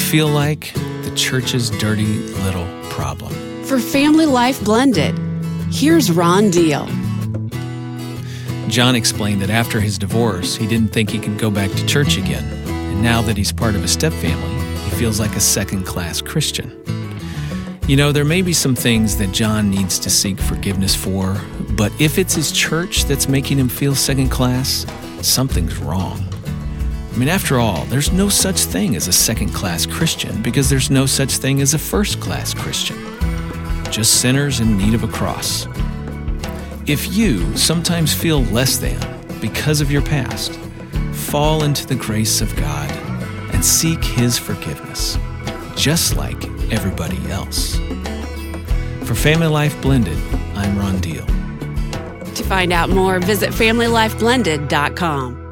feel like the church's dirty little problem. For Family Life Blended, here's Ron Deal. John explained that after his divorce, he didn't think he could go back to church again. And now that he's part of a stepfamily, he feels like a second-class Christian. You know, there may be some things that John needs to seek forgiveness for, but if it's his church that's making him feel second-class, something's wrong. I mean, after all, there's no such thing as a second-class Christian because there's no such thing as a first-class Christian. Just sinners in need of a cross. If you sometimes feel less than because of your past, fall into the grace of God and seek His forgiveness, just like everybody else. For Family Life Blended, I'm Ron Deal. To find out more, visit FamilyLifeBlended.com.